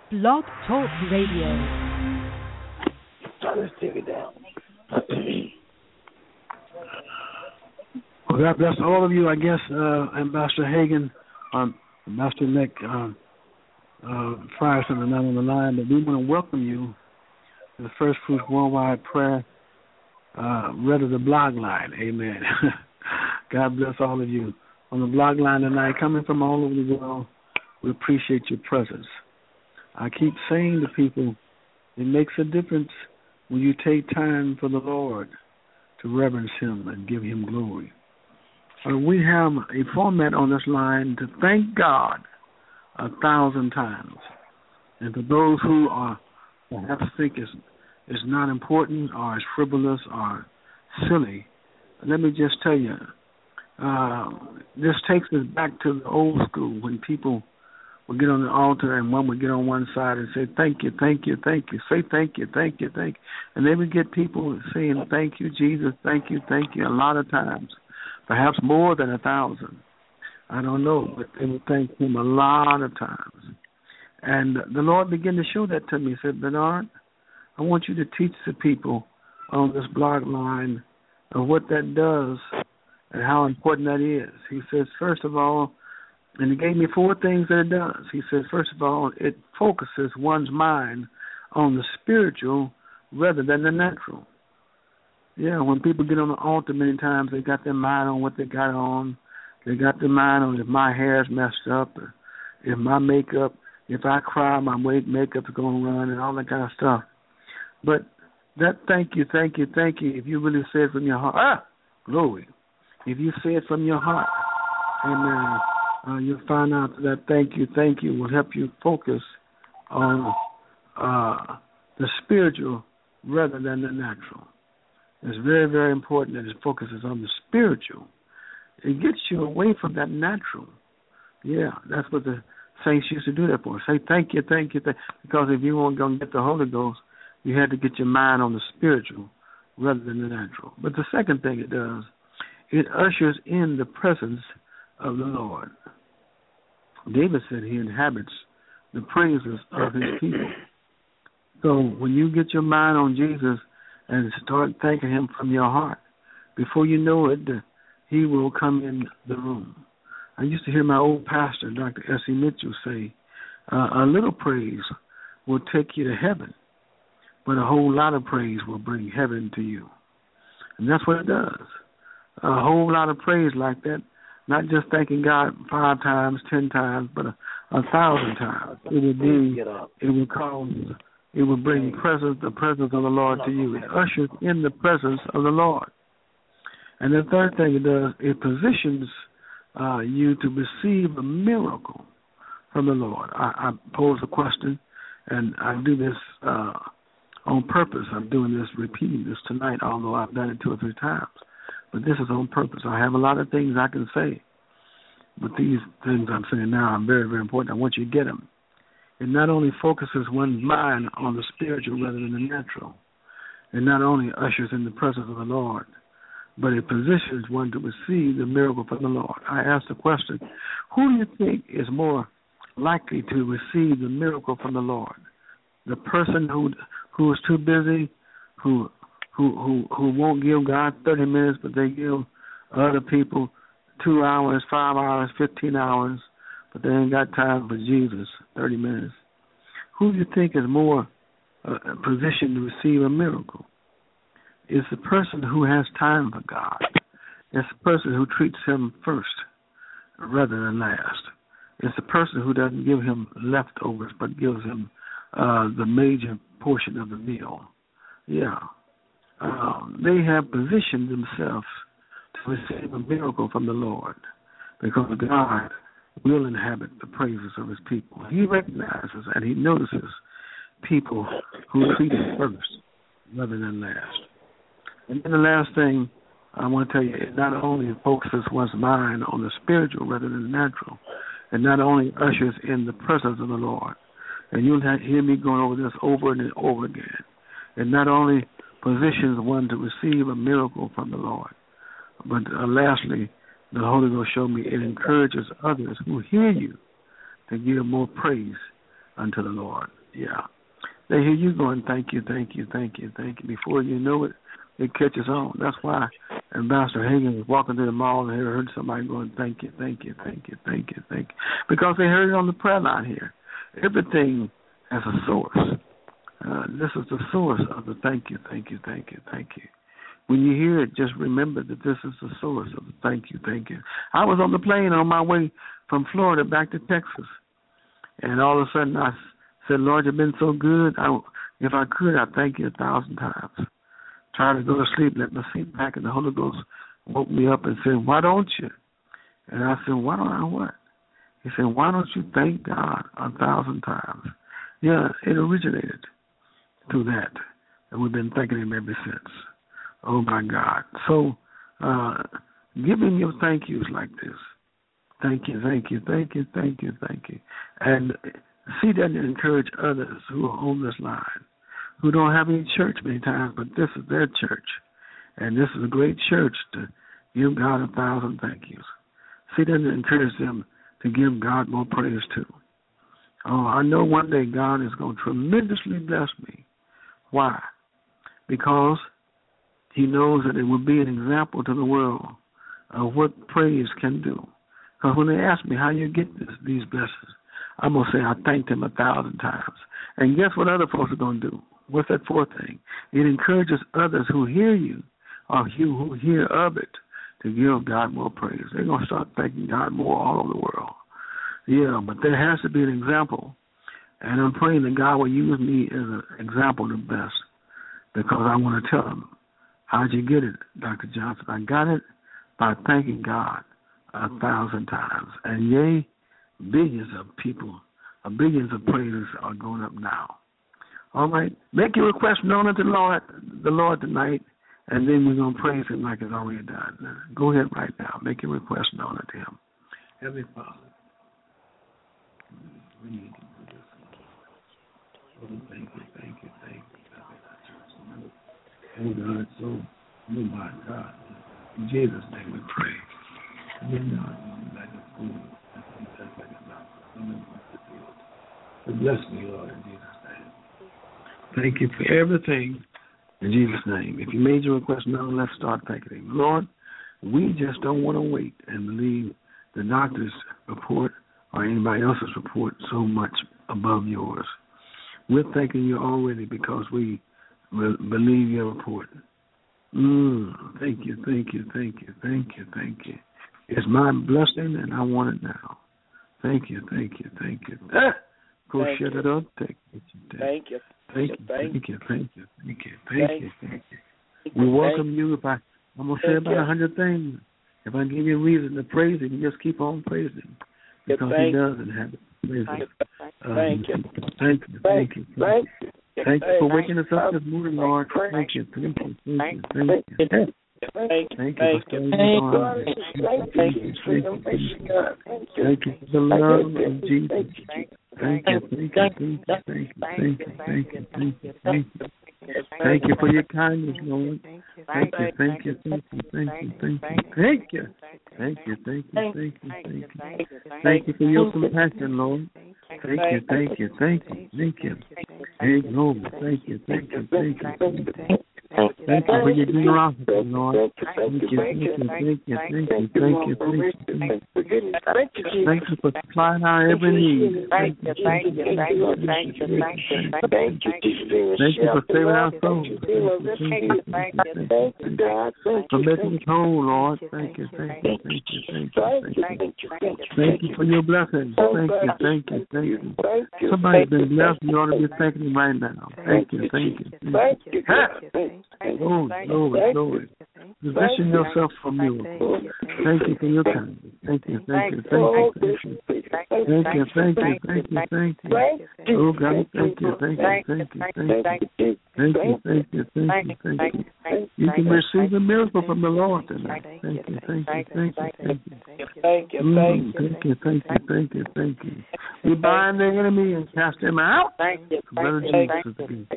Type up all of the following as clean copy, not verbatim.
Blog Talk Radio. Let's take it down. Well, God bless all of you. I guess Ambassador Hagan, Ambassador-elect Frierson are not on the line, but we want to welcome you to the First Fruits Worldwide Prayer Read the blog line. Amen. God bless all of you. On the blog line tonight, coming from all over the world, we appreciate your presence. I keep saying to people, it makes a difference when you take time for the Lord to reverence Him and give Him glory. We have a format on this line to thank God 1,000 times. And for those who are perhaps think it's not important or it's frivolous or silly, let me just tell you, this takes us back to the old school when people would get on the altar and one would get on one side and say, thank you, thank you, thank you. Say thank you, thank you, thank you. And they would get people saying, thank you, Jesus, thank you, a lot of times. Perhaps more than 1,000. I don't know, but they would thank Him a lot of times. And the Lord began to show that to me. He said, Bernard, I want you to teach the people on this blog line of what that does and how important that is. He says, first of all, and He gave me 4 things that it does. He says, first of all, it focuses one's mind on the spiritual rather than the natural. Yeah, when people get on the altar many times, they got their mind on what they got on. They got their mind on if my hair's messed up, or if my makeup, if I cry, my makeup's going to run and all that kind of stuff. But that thank you, if you really say it from your heart, glory. If you say it from your heart, amen, you'll find out that thank you will help you focus on the spiritual rather than the natural. It's very, very important that it focuses on the spiritual. It gets you away from that natural. Yeah, that's what the saints used to do that for. Say thank you. Because if you weren't going to get the Holy Ghost, you had to get your mind on the spiritual rather than the natural. But the second thing it does, it ushers in the presence of the Lord. David said He inhabits the praises of His people. So when you get your mind on Jesus and start thanking Him from your heart, before you know it, He will come in the room. I used to hear my old pastor, Dr. S.E. Mitchell, say, a little praise will take you to heaven, but a whole lot of praise will bring heaven to you. And that's what it does. A whole lot of praise like that, not just thanking God 5 times, 10 times, but 1,000 times. It will bring the presence of the Lord to you. It ushers in the presence of the Lord. And the third thing it does, it positions you to receive a miracle from the Lord. I pose a question, and I do this on purpose. I'm doing this, repeating this tonight, although I've done it 2 or 3 times. But this is on purpose. I have a lot of things I can say, but these things I'm saying now are very, very important. I want you to get them. It not only focuses one's mind on the spiritual rather than the natural. It not only ushers in the presence of the Lord, but it positions one to receive the miracle from the Lord. I asked the question, who do you think is more likely to receive the miracle from the Lord? The person who is too busy, who won't give God 30 minutes, but they give other people 2 hours, 5 hours, 15 hours, but they ain't got time for Jesus, 30 minutes. Who do you think is more positioned to receive a miracle? It's the person who has time for God. It's the person who treats Him first rather than last. It's the person who doesn't give Him leftovers, but gives Him the major portion of the meal. Yeah. They have positioned themselves to receive a miracle from the Lord because God will inhabit the praises of His people. He recognizes and He notices people who treat Him first rather than last. And then the last thing I want to tell you, it not only focuses one's mind on the spiritual rather than the natural, it not only ushers in the presence of the Lord, and you'll hear me going over this over and over again, it not only positions one to receive a miracle from the Lord, but lastly, the Holy Ghost showed me it encourages others who hear you to give more praise unto the Lord. Yeah. They hear you going, thank you, thank you, thank you, thank you. Before you know it, it catches on. That's why Ambassador Hagan was walking through the mall and heard somebody going, thank you, thank you, thank you, thank you, thank you. Because they heard it on the prayer line here. Everything has a source. This is the source of the thank you, thank you, thank you, thank you. When you hear it, just remember that this is the source of the thank you, thank you. I was on the plane on my way from Florida back to Texas, and all of a sudden I said, Lord, you've been so good. If I could, I'd thank you 1,000 times. Tried to go to sleep, let my seat back, and the Holy Ghost woke me up and said, why don't you? And I said, why don't I what? He said, why don't you thank God 1,000 times? Yeah, it originated through that, and we've been thanking him ever since. Oh, my God. So give him your thank yous like this. Thank you, thank you, thank you, thank you, thank you. And see that and encourage others who are on this line, who don't have any church many times, but this is their church. And this is a great church to give God 1,000 thank yous. See that and encourage them to give God more praise too. Oh, I know one day God is going to tremendously bless me. Why? Because he knows that it will be an example to the world of what praise can do. Because when they ask me how you get these blessings, I'm going to say I thanked him 1,000 times. And guess what other folks are going to do? What's that fourth thing? It encourages others who hear you or who hear of it to give God more praise. They're going to start thanking God more all over the world. Yeah, but there has to be an example. And I'm praying that God will use me as an example the best, because I want to tell them, how'd you get it, Dr. Johnson? I got it by thanking God 1,000 times. And yea, billions of people, billions of praises are going up now. All right, make your request known unto the Lord tonight, and then we're going to praise him like it's already done. Go ahead right now. Make your request known unto him. Heavenly Father, we need to do this. Oh, thank you, thank you, thank you. Oh, God, so, oh, my God. In Jesus' name we pray. We're not like a fool. So bless me, Lord, in Jesus' name. Thank you for everything in Jesus' name. If you made your request known, let's start thanking him. Lord, we just don't want to wait and believe the doctor's report or anybody else's report so much above yours. We're thanking you already because we believe your report. Thank you, thank you, thank you, thank you, thank you. It's my blessing, and I want it now. Thank you, thank you, thank you. Go shut it up. Thank you. Thank you. Thank you, thank you, thank you, thank you, thank you, thank you. We welcome you. I'm going to say about 100 things. If I give you a reason to praise him, you just keep on praising him. Because he doesn't have it. Thank you. Thank you, thank you. Thank you for waking us up this morning, Lord. Thank you, thank you, thank you, thank you. Thank you for staying on. Thank you for the love of Jesus. Thank you, thank you, thank you, thank you, thank you, thank you, thank you, thank you. Thank you for your kindness, Lord. Thank you, thank you, thank you, thank you, thank you, thank you. Thank you, thank you, thank you, thank you. Thank you for your compassion, Lord. Thank you, thank you, thank you, thank you. Thank you, Lord. Thank you, thank you, thank you, thank you. Thank you for your generosity, Lord. Thank you, thank you, thank you, thank you, thank you, thank you. Thank you for supplying our every need. Thank you, thank you, thank you, thank you, thank you. Thank you for saving our souls. Thank you for making us whole, Lord. Thank you, thank you, thank you, thank you, thank you. Thank you for your blessings. Thank you, thank you, thank you. Somebody's been blessed. You ought to be thanking him right now. Thank you, thank you, thank you. Glory. Position yourself for miracles. Thank you for your kindness. Thank you, thank you, thank you, thank you. Thank you, thank you, thank you, thank you. Oh God, thank you, thank you, thank you, thank you. Thank you, thank you, thank you, thank you. You can receive a miracle from the Lord tonight. Thank you, thank you, thank you, thank you. Thank you, thank you, thank you, thank you, thank you. We bind the enemy and cast him out. Thank you, blood of Jesus.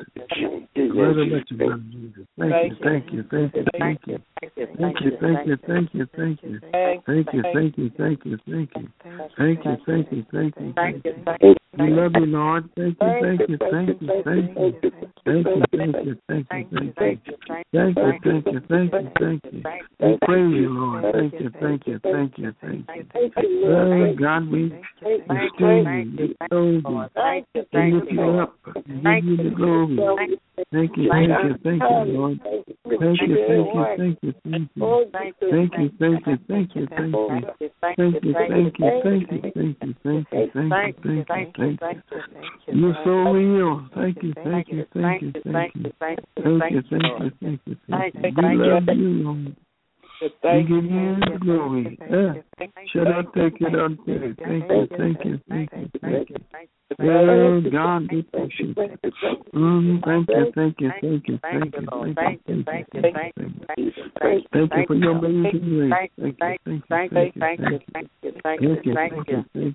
Blood of Jesus. Thank you, thank you, thank you, thank you. Thank you, thank you, thank you, thank you. Thank you, thank you, thank you, thank you. Thank you, thank you, thank you, thank you. We love you, Lord. Thank you, thank you, thank you, thank you. Thank you, thank you, thank you, thank you. Thank you, thank you, thank you, thank you. We praise you, Lord. Thank you, thank you, thank you, thank you. Oh, God, we esteem you, we praise you, we lift you up, we give you the glory. Thank you, Lord. Thank you, thank you, thank you, thank you. Thank you, thank you, thank you, thank you. Thank you, thank you, thank you, thank you, thank you, thank you. You're so real. Thank you, thank you, thank you, thank you. Thank you, thank you, thank you, thank you. We love you, Lord. We give you the glory. Should I take it on? Thank you, thank you, thank you, thank you. Oh, God, we appreciate it. Thank you, thank you, thank you, thank you, thank you, thank you, thank you for your amazing grace. Thank you, thank you, thank you, thank you, thank you, thank you,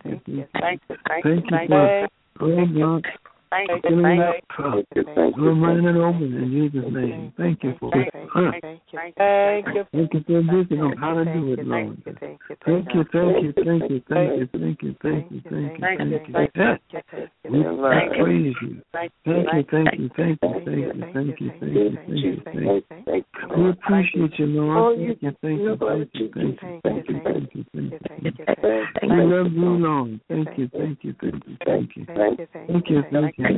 oh, God. Thank you, running over in Jesus' name. Thank you for it. Thank you for the vision of how to do it, Lord. Thank you, thank you, thank you, thank you, thank you, thank you, thank you, thank you. We praise you. Thank you, thank you, thank you, thank you, thank you, thank you, thank you, thank you. We appreciate you, Lord. Thank you, thank you, thank you, thank you, thank you, thank you, thank you. We love you, Lord. Thank you, thank you, thank you, thank you. Thank you, thank you, thank you. Oh,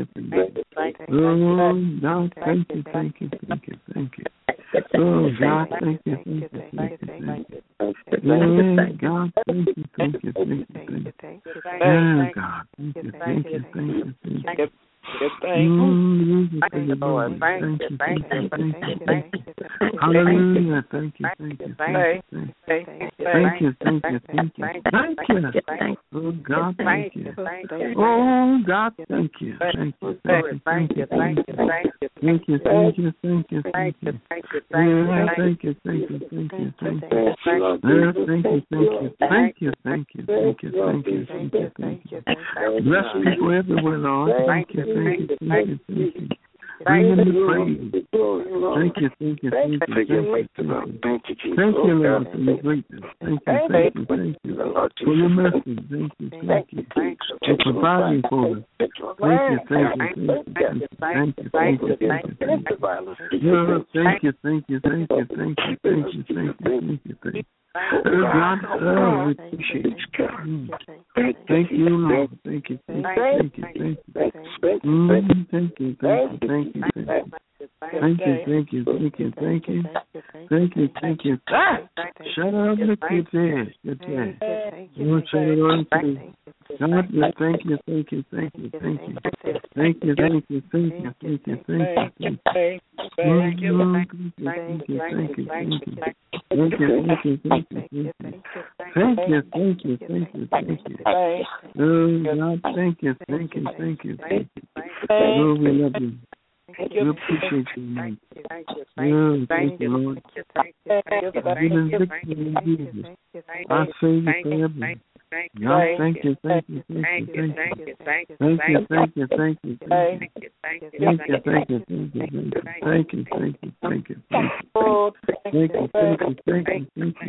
God, thank you, thank you, thank you, thank you. Oh, God, thank you, thank you, thank you, thank you. Oh, God, thank you, thank you, thank you, thank you. Oh, God, thank you, thank you, thank you, thank you. Hallelujah, thank you, thank you, thank you, thank you, thank you, thank you, thank you. Oh, God, thank you. Oh, God, thank you, thank you, thank you, thank you, thank you, thank you, thank you, thank you, thank you. Thank you, thank you, thank you, thank you. Thank you, thank you, thank you, thank you, thank you, thank you, thank you, thank you. Bless people everywhere, Lord. Thank you, thank you, thank you, thank you. Bring them to praise. Thank you, thank you, thank you, thank you. Thank you, Lord, for your greatness. Thank you, thank you, thank you. For your mercy. Thank you, thank you. For providing for us. Thank you, thank you, thank you, thank you, thank you, thank you, thank you. Thank you, thank you, thank you, thank you, thank you, thank you, thank you, thank you. God, we appreciate it. Thank you, Lord. Thank you, thank you, thank you, thank you. Thank you, thank you, thank you, thank you. Thank you, thank you, thank you, thank you. Thank you, thank you. Shut up, look at this. Lord, shut it on too. God, thank you, thank you, thank you, thank you. Thank you, thank you, thank you, thank you, thank you. Thank you, thank you, thank you, thank you, thank you. Thank you, thank you, thank you, thank you. Thank you, thank you, thank you, thank you. Oh, God, thank you, thank you, thank you, thank you. Oh, we love you. We appreciate you, Lord. Oh, thank you, Lord. Giving victory in Jesus. Our Savior forever. God, thank you, thank you, thank you, thank you. Thank you, thank you, thank you, thank you. Thank you, thank you, thank you, thank you, thank you. Thank you, thank you, thank you. Thank you, thank you, thank you, thank you, thank you,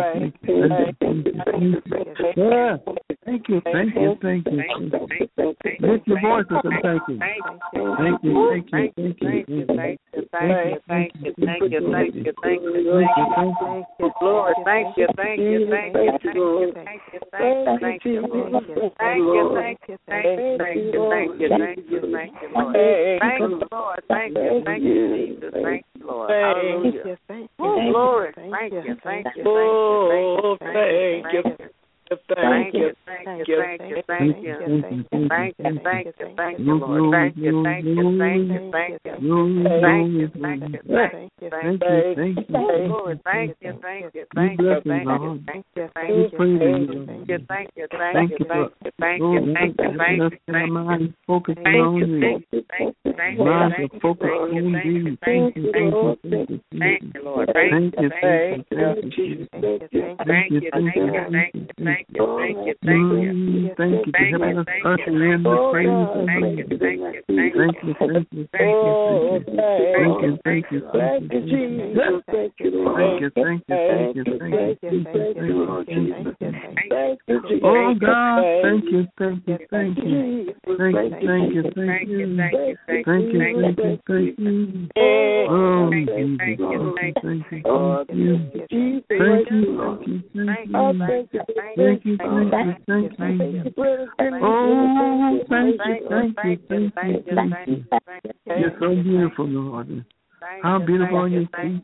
thank you, thank you, thank you. Lift your voice and say thank you. Thank you, thank you, thank you, thank you. Thank you, thank you, thank you, thank you, thank you. Lord, thank you, thank you, thank you, thank you, thank you, thank you. Thank you, thank you, thank you, thank you, thank you, thank you, thank you, thank you, Lord. Thank you, Lord. Thank you, thank you, Jesus. Thank you, Lord. Hallelujah. Oh, glory. Thank you, thank you, thank you, thank you. Thank you, thank you, thank you, thank you, thank you, thank you, thank you, Lord. Thank you, thank you, thank you, thank you, thank you, thank you, thank you, thank you, Lord. Thank you, thank you, thank you, thank you, thank you, thank you, thank you, thank you, thank you, thank you, thank you, thank you, thank you, focus on you, thank you, thank you, focus on you, thank you, thank you, Lord. Thank you, thank you, thank you, thank you, thank you, thank you, thank you. Thank you, thank you, thank you, Thank you for helping us usher in the praise. Thank you. Thank you. Thank you. Thank you. Thank you. Thank you. Jesus. Thank you, Lord. Thank you. Thank you. Thank you. Thank you, Lord Jesus. Thank you, Jesus. Oh God, thank you. Thank you. Thank you. Thank you. Thank you. Thank you. Thank you. Thank you. Oh, thank you. Thank you. Thank you. Thank you. Thank you. Thank you. Thank you. Thank you. Thank you. Oh, thank you. Thank you. Thank you. Thank you. You're so beautiful, Lord. How beautiful are your feet.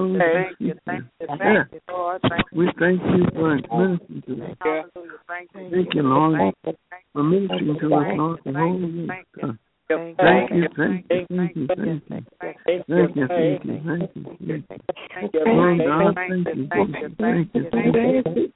We thank you for ministering to us. Thank you, Lord, for ministering to us, Lord, the Holy Ghost. Thank you, thank you, thank you, thank you. Thank you, thank you, thank you. Oh God, thank you, thank you, thank you, thank you. Thank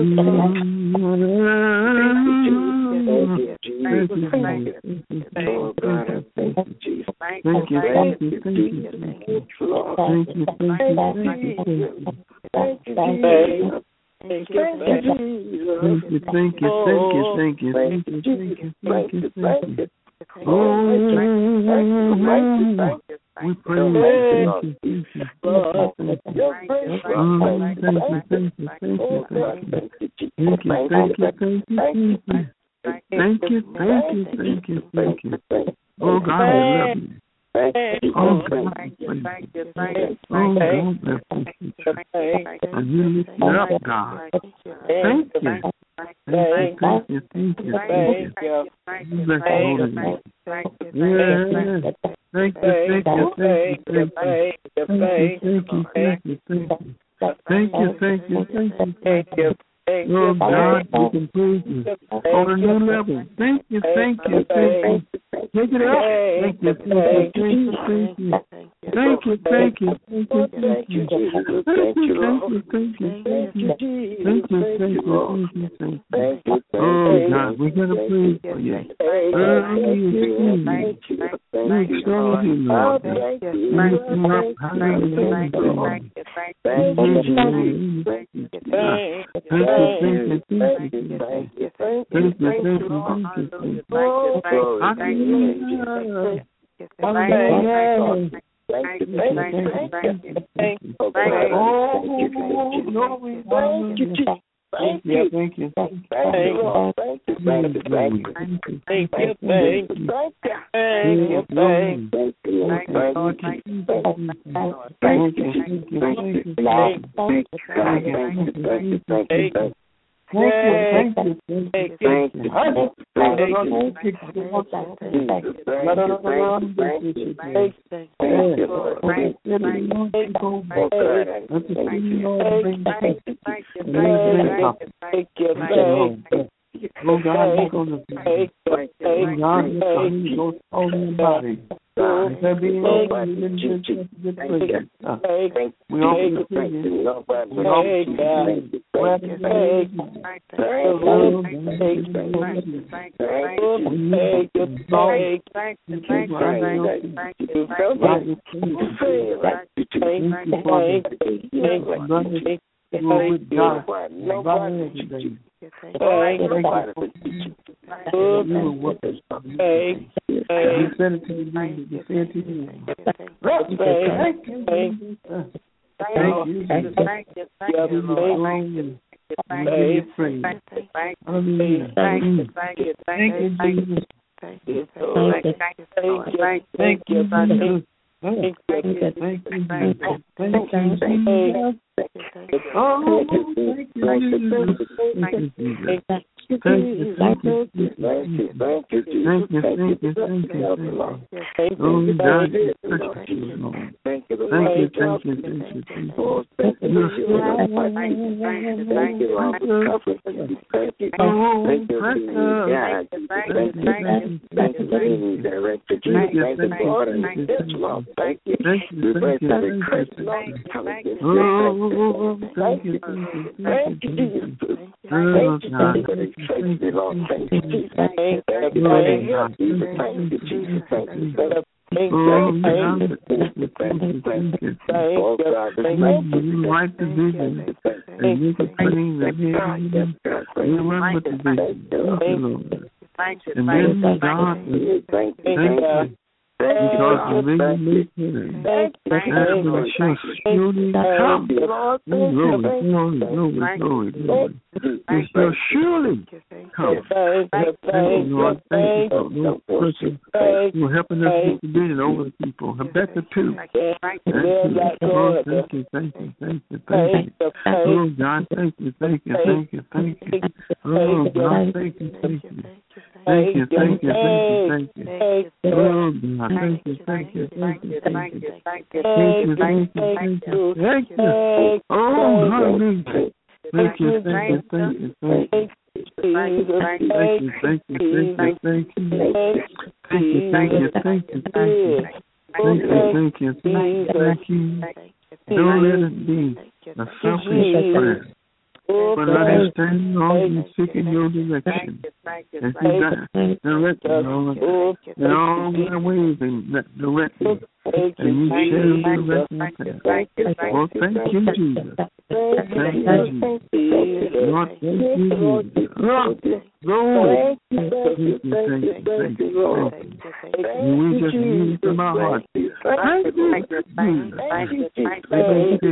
you. Oh, we praise you. Thank you. Thank you. Oh, God, we love you. Oh, God, and you lift me up, God. Thank you. Thank you. Bless the Holy Name. Yeah. Thank you. Oh God, we can praise you on a new level. Thank you. Take it up. Thank you. Oh God, we're gonna praise for you. We extol you, Lord. We lift you up. Hallelujah. Thank you. Write the vision and make it plain that we run with the vision. Thank you, Lord. And then God, thank you. Because the vision shall surely come. Glory. It shall surely come. Thank you, Lord. Thank you for those persons who are helping us with the vision over the people. Habakkuk 2. Thank you. Lord, thank you. Oh, God, thank you. Oh, God, thank you. Thank you. Oh, God, thank you. Oh, hallelujah. Thank you. Don't let it be a selfish prayer, but let us stand on you seeking your direction. As you direct me, Lord, in all my ways and direct me. And you shall direct my path. Oh, thank you, Jesus. Thank you, Jesus. Lord, thank you, Jesus. Lord, thank you. And we just need it from our hearts. Thank you, Jesus. Thank you, Jesus. Thank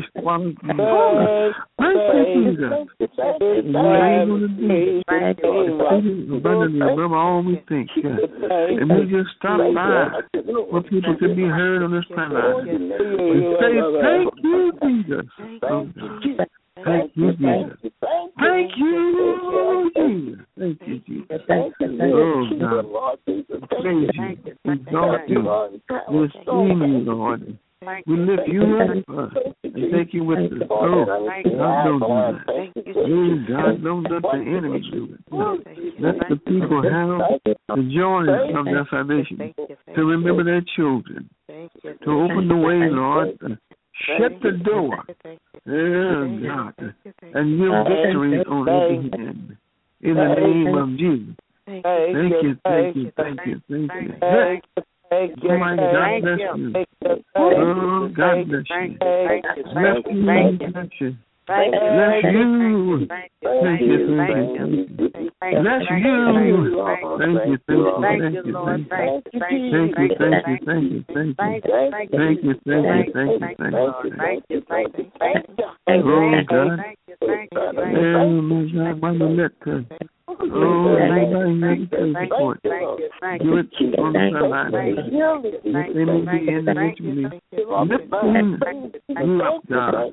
you, Jesus. And we're able to do abundantly above all we think. And we just stop by where people can be heard on this planet. We say, thank you, Jesus. Thank you, Jesus. Thank you, Jesus. Thank you, Jesus. Oh, God. Praise you. Exalt you. We esteem you, Lord. We lift you up and take you with us. Oh, God don't do that. Oh, God don't let the enemy do it. Let the people have the joy of their salvation, to remember their children, to open the way, Lord, shut the door, oh, God, and give victory on every hand. In the name of Jesus. Thank you. Oh, my God bless you. Oh, God bless you. Bless you. Bless you. Thank you. Bless you. Oh, God. Oh, my God, why you let her? Oh, everybody make a report. Do it on the front line. Let them be individually lifting you up, God.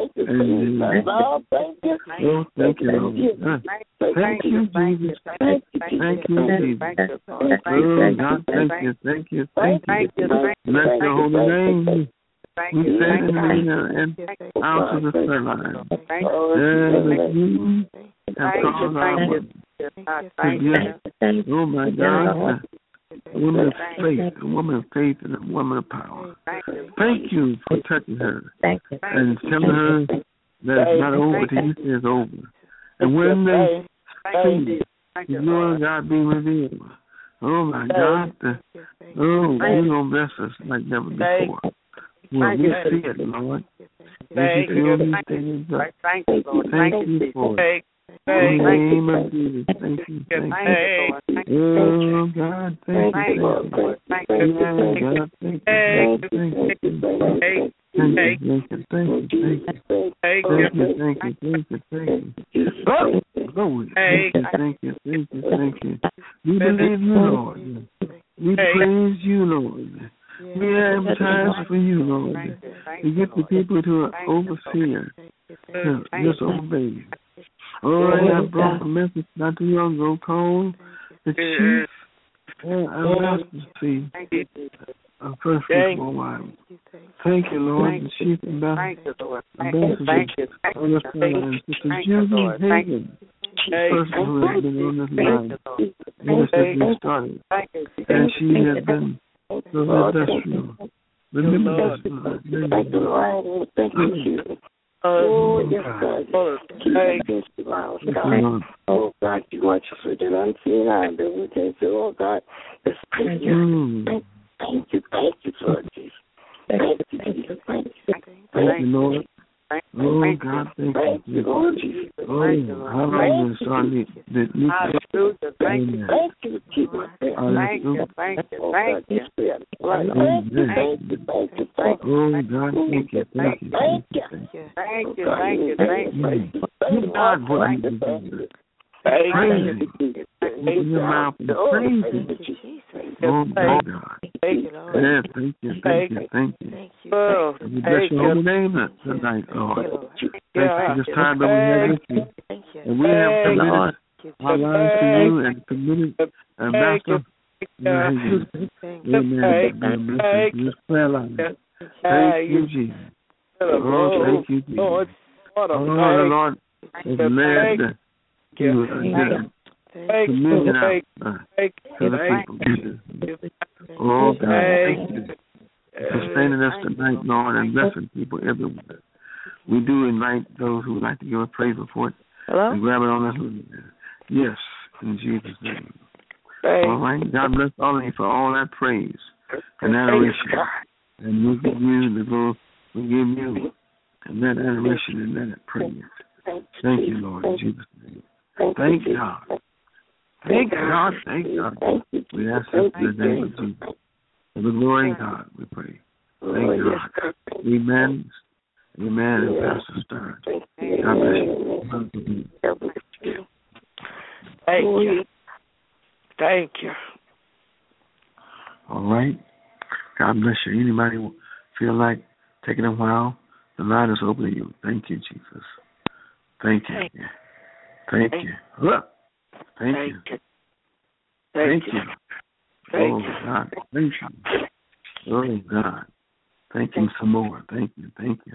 Oh, thank you, Lord. Thank you, Jesus. Thank you, Jesus. Oh, God, thank you. Bless your holy name. We stand in and out of the prayer line. You have caused our oh my God, a woman of faith and a woman of power. Thank you for touching her and telling her that it's not over till you say it's over. And when they see the Lord God being revealed, oh my God, you're going to bless us like never before. Well, we see it, Lord. As you feel these things up. Thank you for it. In the name of Jesus, thank you. Oh, God, thank you. Oh, God, thank you. Oh, glory. Thank you. We believe you, Lord. We praise you, Lord. We advertise for you, Lord. To get the people to overseer, to disobey. Oh, I have brought a message not too long ago called the chief ambassador of First Fruits Worldwide. Thank you, Lord, the chief ambassador on this line. Sister Judy Hagan, the person who has been on this line, ever since we started. And she has been so industrial. Remember this, Lord. Thank you. Oh, yes, God. Oh, God, you want us with an unseen eye that we can say, oh, God, thank you. Thank you, Lord Jesus. Thank you, Jesus. Thank you, Lord. Oh, God, thank you, Lord Jesus. Oh, hallelujah. Sorry, Hallelujah. Thank you. Thank you, Jesus. Thank you. Thank you. Thank you. Oh, God, thank you. Thank you. Thank you. Thank you. Thank you. God, what you do. Praise Him. Open your mouth and praise Him. Oh, my God. Yeah, thank you. Oh, We bless your holy name tonight, Lord. Thank you for this time that we have with you. And we have committed our lives to you and committed Ambassador. Amen. This prayer line. Thank you, Jesus. Oh, thank you, Jesus. Oh, the Lord is led to communion out to the people. Oh, God, thank you for sustaining us tonight, Lord, and blessing people everywhere. We do invite those who would like to give a praise report and grab it on us. Yes, in Jesus' name. All right. God bless all of you for all that praise and adoration. And we'll give you the glory. We'll give you and that adoration and that praise. Thank you, Lord, in Jesus' name. Thank God. Thank God. Thank God. We ask this in the name of Jesus. For the glory of God, we pray. Thank God. Amen. Amen. And Pastor Stern. God bless you. Thank you. Thank you. All right. God bless you. Anybody feel like taking a while? The line is open to you. Thank you, Jesus. Thank you. Thank you. Thank you. Thank you. Oh, God. Thank you. Oh, God. Thank you some more. Thank you.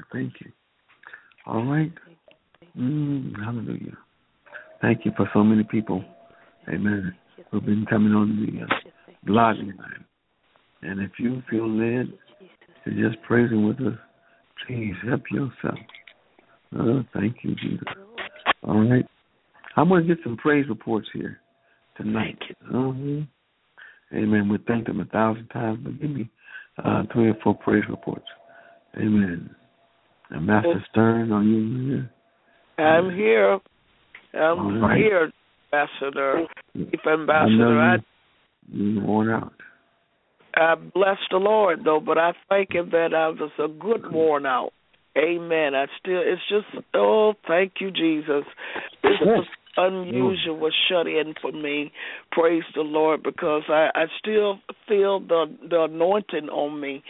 All right. Hallelujah. Thank you for so many people, amen, who've been coming on the blogging line. And if you feel led to just praise Him with us, please help yourself. Thank you, Jesus. All right. I'm going to get some praise reports here tonight. Amen. We thank them 1,000 times, but give me 3 or 4 praise reports. Amen. And Master Stern, are you here? I'm here. I'm here, Ambassador. Chief Ambassador. You're worn out. I bless the Lord, though, but I thank Him that I was a good worn out. Amen. Thank you, Jesus. This is unusual shut-in for me. Praise the Lord, because I still feel the anointing on me.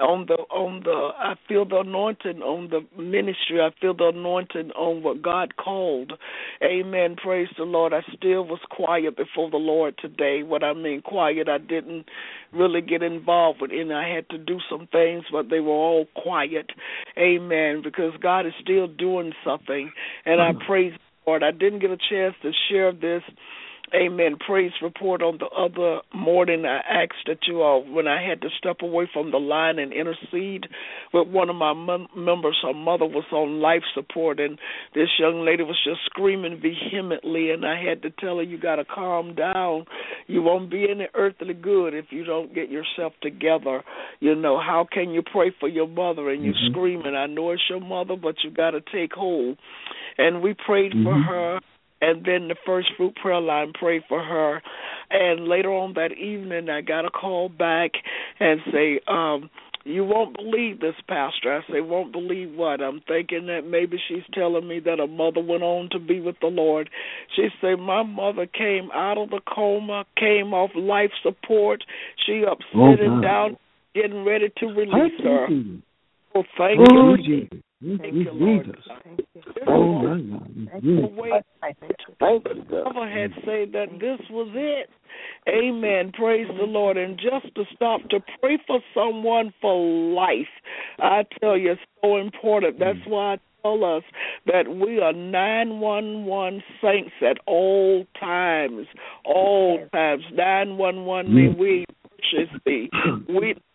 I feel the anointing on the ministry. I feel the anointing on what God called. Amen. Praise the Lord. I still was quiet before the Lord today. What I mean quiet, I didn't really get involved with, and I had to do some things, but they were all quiet. Amen. Because God is still doing something, and I praise Lord. I didn't get a chance to share this, amen, praise report on the other morning. I asked that you all, when I had to step away from the line and intercede with one of my members, her mother was on life support, and this young lady was just screaming vehemently, and I had to tell her, you got to calm down. You won't be any earthly good if you don't get yourself together. You know, how can you pray for your mother and you're screaming? I know it's your mother, but you got to take hold. And we prayed for her, and then the First Fruit Prayer Line prayed for her. And later on that evening, I got a call back and say, you won't believe this, Pastor. I say, won't believe what? I'm thinking that maybe she's telling me that her mother went on to be with the Lord. She said, my mother came out of the coma, came off life support. She up sitting down, getting ready to release her. Oh, thank you. Jesus. Thank you, Lord. Oh, my God. Mother had said that this was it. Amen. Praise the Lord. And just to stop to pray for someone for life, I tell you, it's so important. That's why I tell us that we are 911 saints at all times. All times. 911 may we purchase thee. We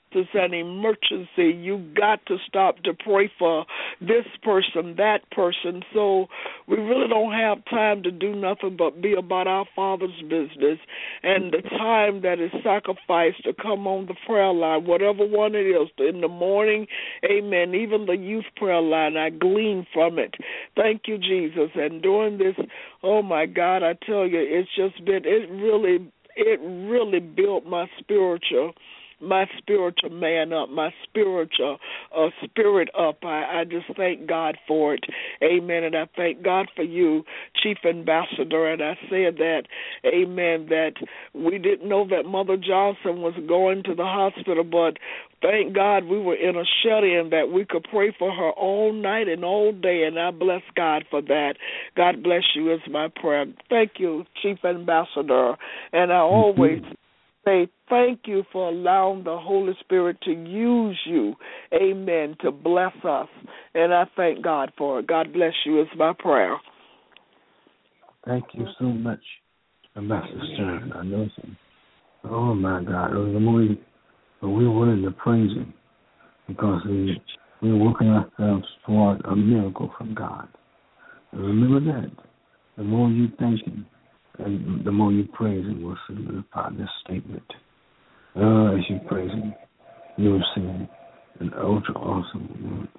it's an emergency. You got to stop to pray for this person, that person. So we really don't have time to do nothing but be about our Father's business. And the time that is sacrificed to come on the prayer line, whatever one it is, in the morning, amen, even the youth prayer line, I glean from it. Thank you, Jesus. And during this, oh my God, I tell you, it's just been, it really built my spiritual man up, my spiritual spirit up. I just thank God for it. Amen. And I thank God for you, Chief Ambassador. And I said that, amen, that we didn't know that Mother Johnson was going to the hospital, but thank God we were in a shut-in that we could pray for her all night and all day, and I bless God for that. God bless you is my prayer. Thank you, Chief Ambassador. And I always say thank you for allowing the Holy Spirit to use you, amen, to bless us. And I thank God for it. God bless you is my prayer. Thank you so much, Ambassador Stern. I know some. Oh, my God. We're willing to praise Him because we're working ourselves toward a miracle from God. And remember that. The more you thank Him, and the more you praise Him, will solidify this statement. As you praise Him, you will see an ultra awesome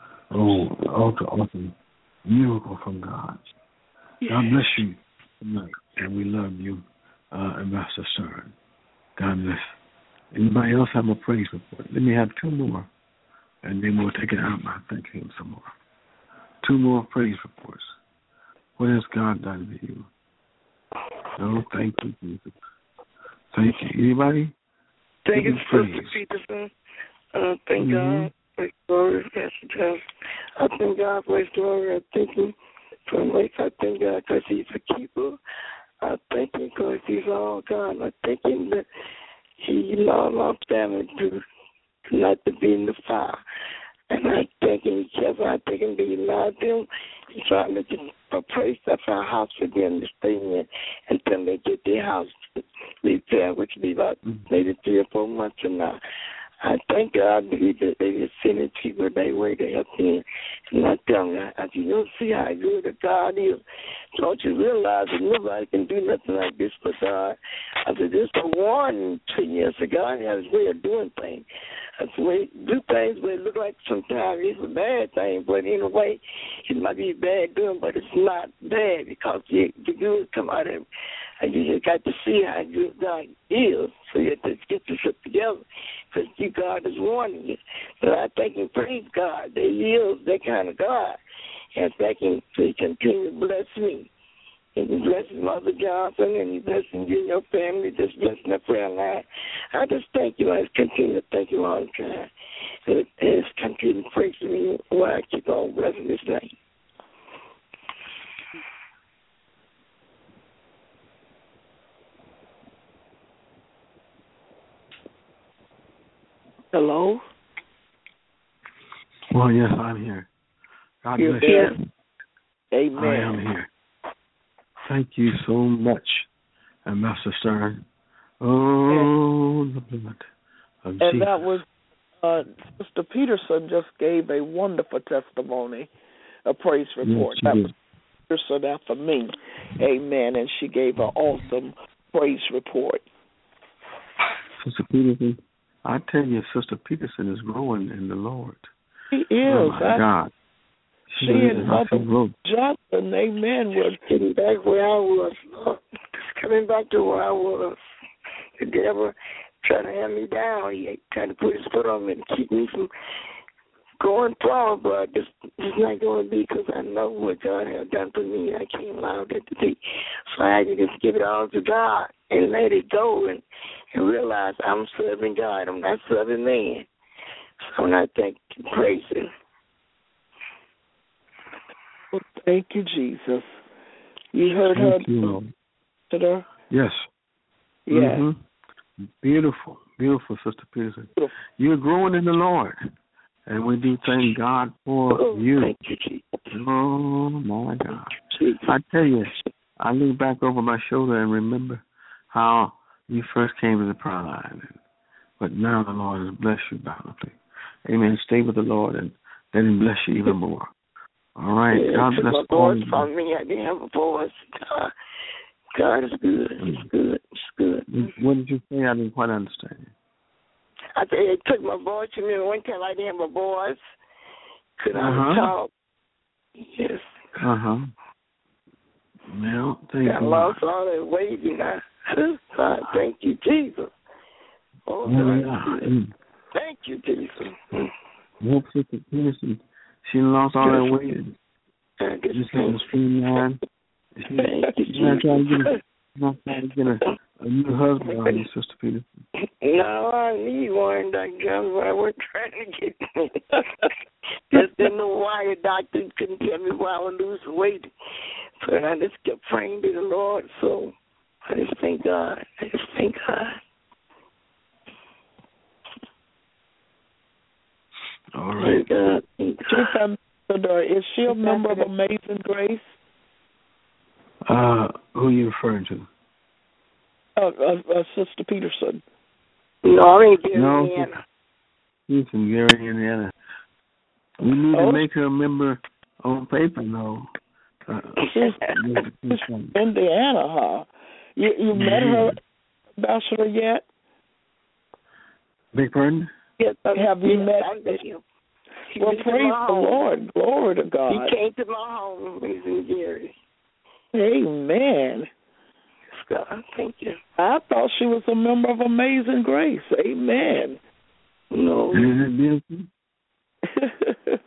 miracle from God. God bless you tonight, and we love you, Ambassador Stern. God bless. Anybody else have a praise report? Let me have two more, and then we'll take it out by thanking Him some more. Two more praise reports. What has God done for you? Oh, thank you, Jesus. Thank you. Anybody? Thank you, Sister Peterson. Thank God for His glory, Pastor Jones. I thank God for His glory. I thank Him for His I thank God because He's a keeper. I thank Him because He's all God. I thank Him that He allowed my family to not to be in the fire. And I thank Him, I thank Him that He allowed them. He's trying to get a place that's our house for them to stay in until they get their house repaired, which will be about maybe 3 or 4 months from now. I thank God that they just sending people their way to help them. And I tell them, you don't see how good a God is. Don't you realize that nobody can do nothing like this but God? I said, this is a warning to you. So God has His way of doing things. That's the way He do things, but it look like sometimes it's a bad thing, but in a way, it might be bad doing, but it's not bad because the good come out of it. And you just got to see how good God is. So you have to get yourself together because God is warning you. So I thank and praise God that He is that kind of God. And thank Him for He continue to bless me. And He blesses Mother Johnson and He blesses you and your family, just blessing the prayer line. I just thank you. I just continue to thank you all the time. And it's continue to praise me while I keep on blessing this name. Hello? Well, yes, I'm here. God bless you. Amen. I am here. Thank you so much, Ambassador Stern. Oh, the blood of Jesus. And that was, Sister Peterson just gave a wonderful testimony, a praise report. Yes, that was Peterson after me. Amen. And she gave an awesome praise report. Sister Peterson, I tell you, Sister Peterson is growing in the Lord. She is. Oh, my God. She and Mother Johnson, amen, was getting back where I was. Just coming back to where I was. The devil trying to hand me down. He trying to put his foot on me and keep me from going forward, but it's not going to be because I know what God has done for me. I can't allow that to be. So I had to just give it all to God and let it go and realize I'm serving God. I'm not serving man. So I'm not praising. Well, thank you, Jesus. You heard her? You, yes. Yeah. Mm-hmm. Beautiful, beautiful, Sister Peterson. Beautiful. You're growing in the Lord, and we do thank God for you. Thank you, Jesus. Oh, my God. I tell you, I look back over my shoulder and remember how you first came to the prayer line. but now the Lord has blessed you bountifully. Amen. Stay with the Lord and let Him bless you even more. All right. Yeah, God bless all of you. from me. I didn't have a voice. God is good. He's good. It's good. What did you say? I didn't quite understand. I said it took my voice from me. One time I didn't have a voice. Could I talk? Yes. Well, thank you. I lost all that weight, and God, thank you, Jesus. Oh, God. Thank you, Jesus. Hope Sister Peterson, she lost all that weight. Just had a streamline. She's not trying to get a new husband on you, Sister Peterson. No, I need one. That's what I was trying to get. Just didn't know why the doctor couldn't tell me why I would lose weight. But I just kept praying to the Lord. So I just thank God. All right. Thank God. Is she a member of Amazing Grace? Who are you referring to? Sister Peterson. No, I ain't Indiana. She's from Gary, Indiana. We need to make her a member on paper, no. She's from Indiana, huh? You met her, Ambassador, yet? Big pardon? Yes, have you met? Well, praise the Lord. Glory to God. He came to my home. He's in Gary. Amen. God, thank you. I thought she was a member of Amazing Grace. Amen. No. Isn't it beautiful?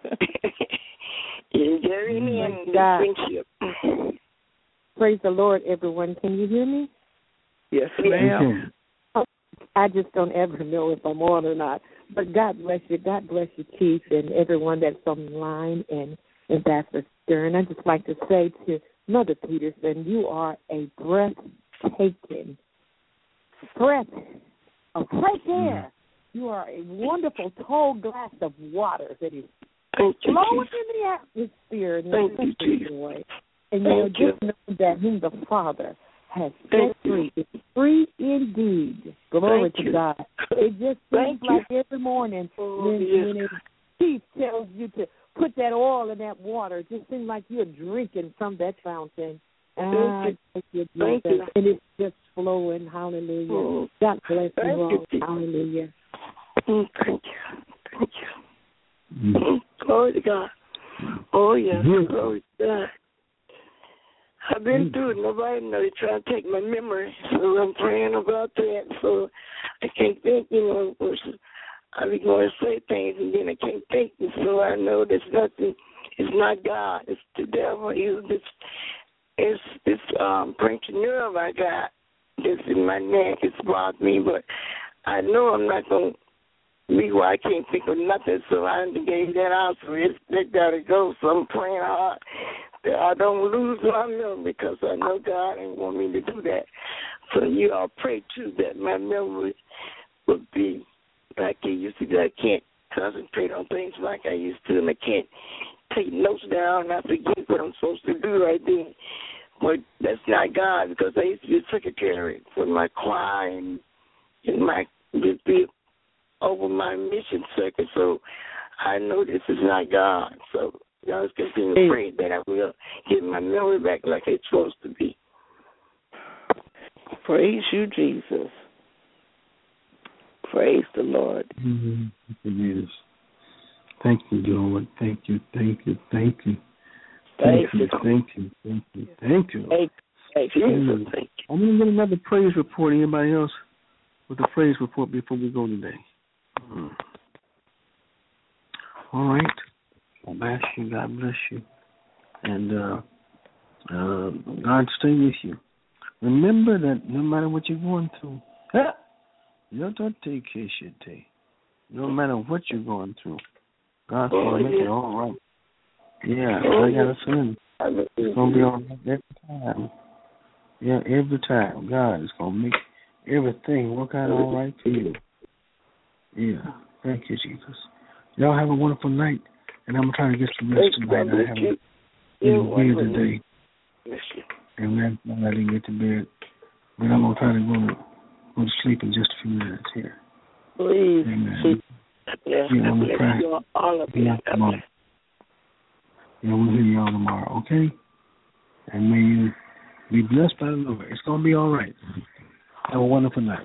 Praise the Lord, everyone. Can you hear me? Yes, ma'am. I just don't ever know if I'm on or not. But God bless you. God bless you, Chief, and everyone that's on the line, and Ambassador Stern. I'd just like to say to Mother Peterson, you are a breathtaking breath of fresh air. You are a wonderful tall glass of water that is flowing in the atmosphere in a way. And just know that whom the Father has set free is free indeed. Glory to God. It just seems like every morning when Chief tells you to put that oil in that water, it just seems like you're drinking from that fountain. And it's just flowing. Hallelujah. God bless you all. Hallelujah. Thank you. Glory to God. Oh, yes. Glory to God. I've been through it. Nobody knows. They're trying to take my memory. So I'm praying about that. So I can't think, I be going to say things and then I can't think. And so I know there's nothing. It's not God. It's the devil. It's this breaking nerve I got that's in my neck. It's bothered me, but I know I'm not going to be where I can't think of nothing, so I gave that out. So that got to go. So I'm praying hard that I don't lose my memory because I know God ain't want me to do that. So you all pray, too, that my memory would be like it used to be. I can't concentrate on things like I used to, and I can't take notes down and I forget what I'm supposed to do right then. But that's not God, because I used to be a secretary for my choir and my just be over my mission circuit. So I know this is not God. So y'all just continue to pray that I will get my memory back like it's supposed to be. Praise you, Jesus. Praise the Lord. Jesus. Thank you, Lord. Thank you. Thank you. I'm going to get another praise report. Anybody else with a praise report before we go today? All right. God bless you. God bless you. And God stay with you. Remember that no matter what you're going through, no matter what you're going through, God's going to make it all right. Yeah, I got a feeling it's going to be all right every time. Yeah, every time. God is going to make everything work out all right for you. Yeah, thank you, Jesus. Y'all have a wonderful night, and I'm trying to get some rest tonight. I have a weird today. And last night I didn't get to bed, but I'm going to try to go to sleep in just a few minutes here. Please. Amen. Yes, you all of you. We'll hear you all tomorrow, okay? And may you be blessed by the Lord. It's going to be all right. Have a wonderful night.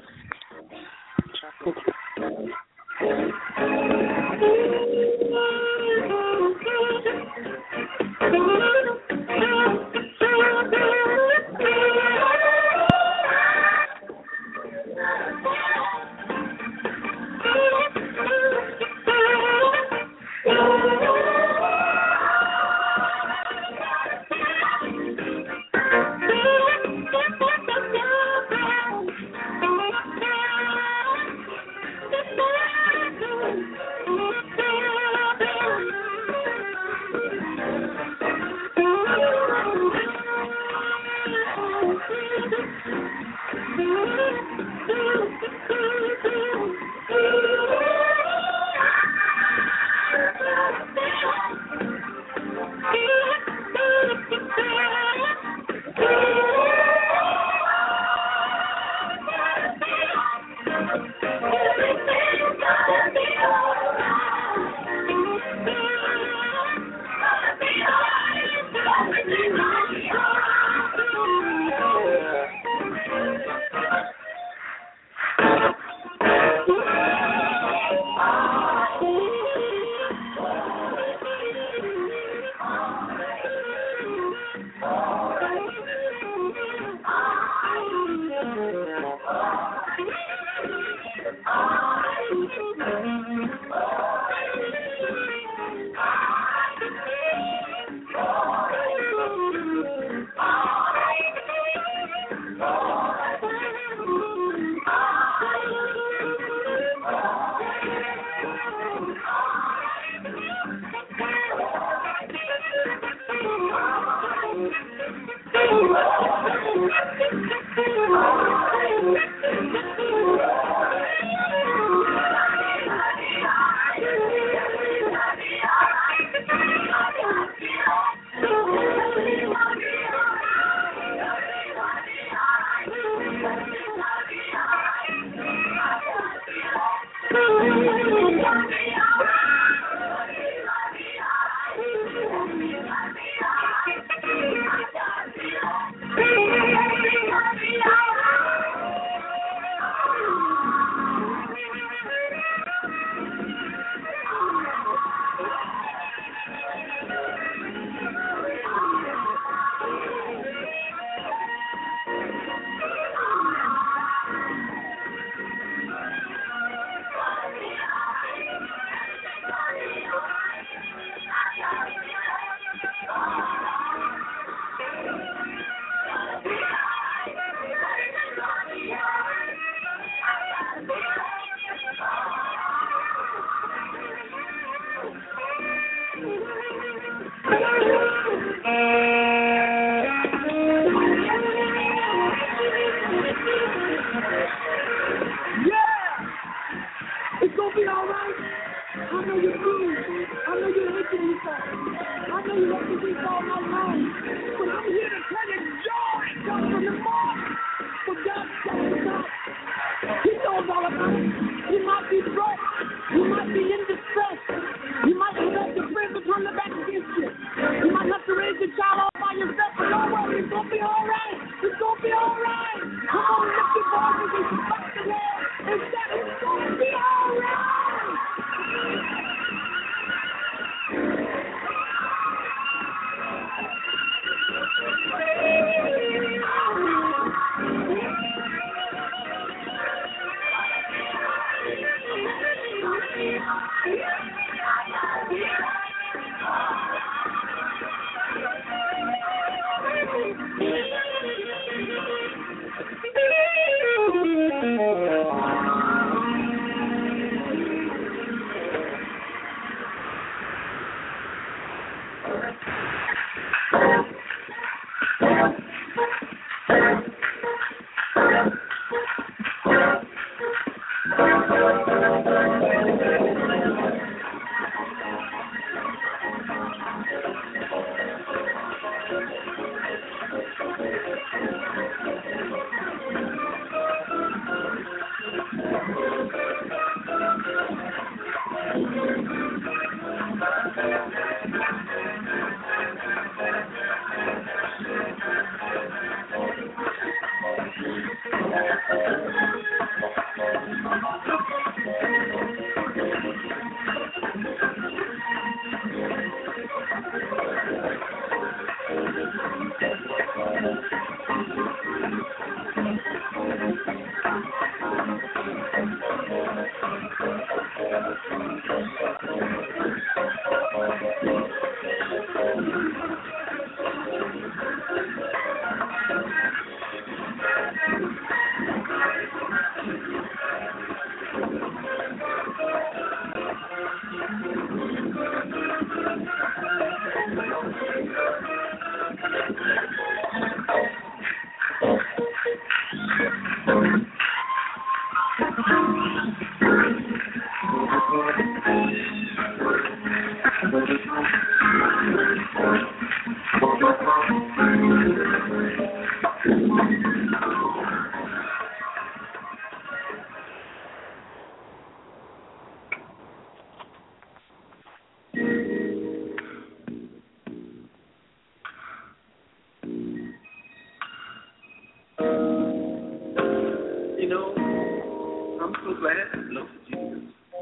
You know, I'm so glad I belong to Jesus.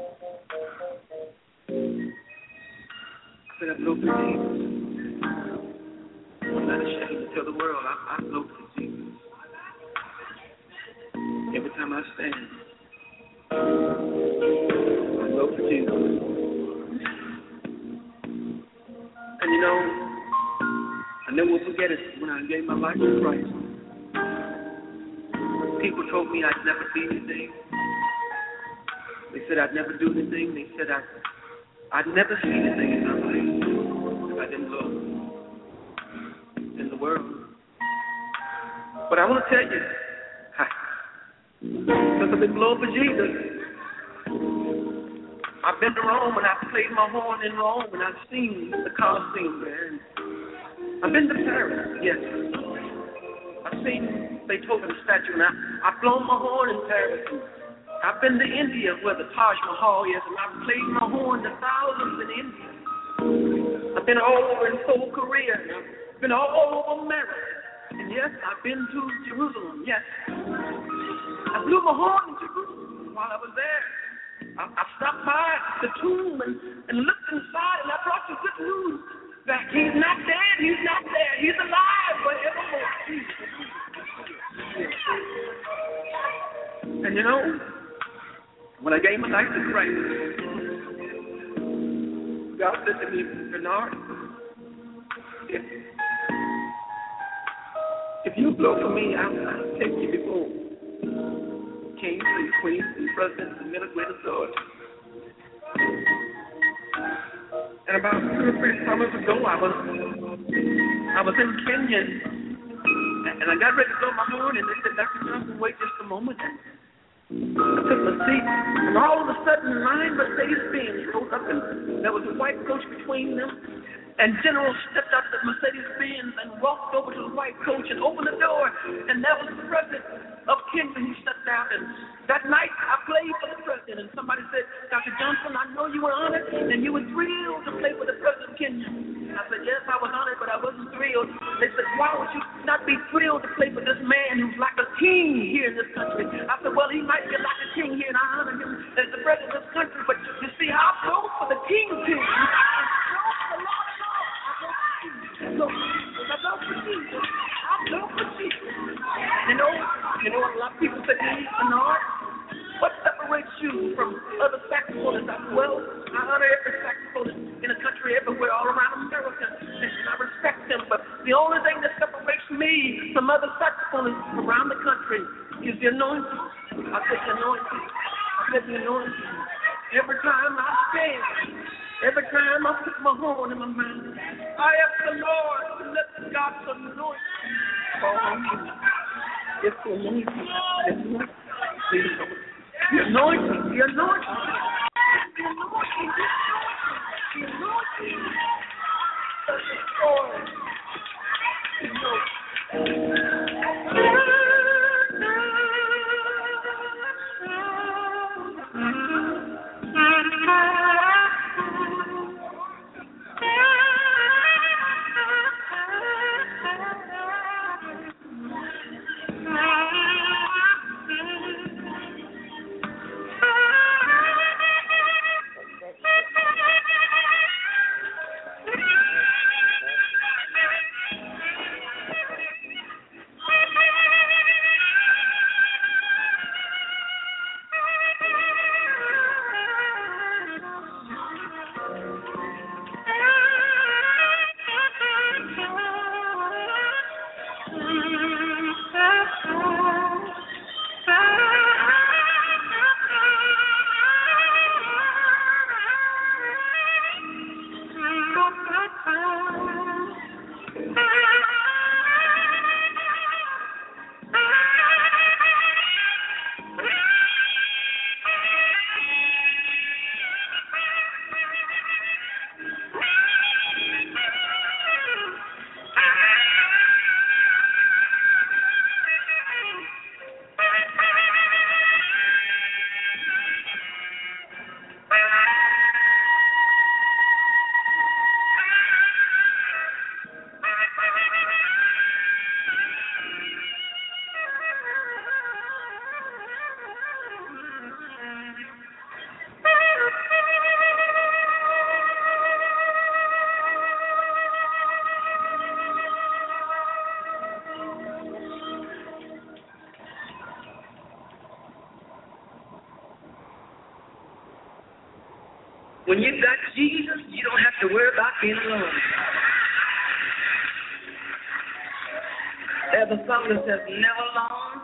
I said I belong to Jesus. I'm not ashamed to tell the world I belong to Jesus. Every time I stand, I belong to Jesus. And you know, I never will forget it when I gave my life to Christ. People told me I'd never be anything. They said I'd never do anything. They said I'd never see anything in my life if I didn't look in the world. But I want to tell you, because I've been blown for Jesus. I've been to Rome and I've played my horn in Rome and I've seen the Colosseum there. I've been to Paris, yes. I've seen Beethoven's statue, and I've blown my horn in Paris. I've been to India where the Taj Mahal is, and I've played my horn to thousands in India. I've been all over in Seoul, Korea, and I've been all over America. And yes, I've been to Jerusalem, yes. I blew my horn in Jerusalem while I was there. I stopped by the tomb and looked inside, and I brought you good news that he's not dead, he's not there, he's alive forevermore. And you know, when I gave my life to Christ, God said to me, Bernard, if you blow for me, I'll take you before kings and queens and presidents and military authorities. And about 2 or 3 summers ago, I was in Kenya, and I got ready to blow my horn, and they said, Dr. Johnson, wait just a moment. And I took my seat, and all of a sudden, 9 Mercedes-Benz rolled up, and there was a white coach between them. And General stepped out of the Mercedes-Benz and walked over to the white coach and opened the door, and there was the president of Kenya who stepped out. And that night, I played for the president, and somebody said, Dr. Johnson, I know you were honored, and you were thrilled to play for the president of Kenya. I said, yes, I was honored, but I wasn't thrilled. They said, why would you not be thrilled to play for this man who's like a king here in this country? I said, well, he might be like a king here, and I honor him as the president of this country, but you see, I vote for the king too. So, I love for Jesus. I love for Jesus. You know what a lot of people say to me, Bernard, what separates you from other saxophonists? I said, well, I honor every saxophonist in the country, everywhere, all around America, and I respect them. But the only thing that separates me from other saxophonists around the country is the anointing. I said the anointing. I said the anointing. Every time I stand, every time I put my horn in my mouth, I ask the Lord to let God's anointing fall on me. It's the anointing. The anointing. The anointing. The anointing. The anointing. The anointing. When you've got Jesus, you don't have to worry about being alone. There's a song that says, never alone.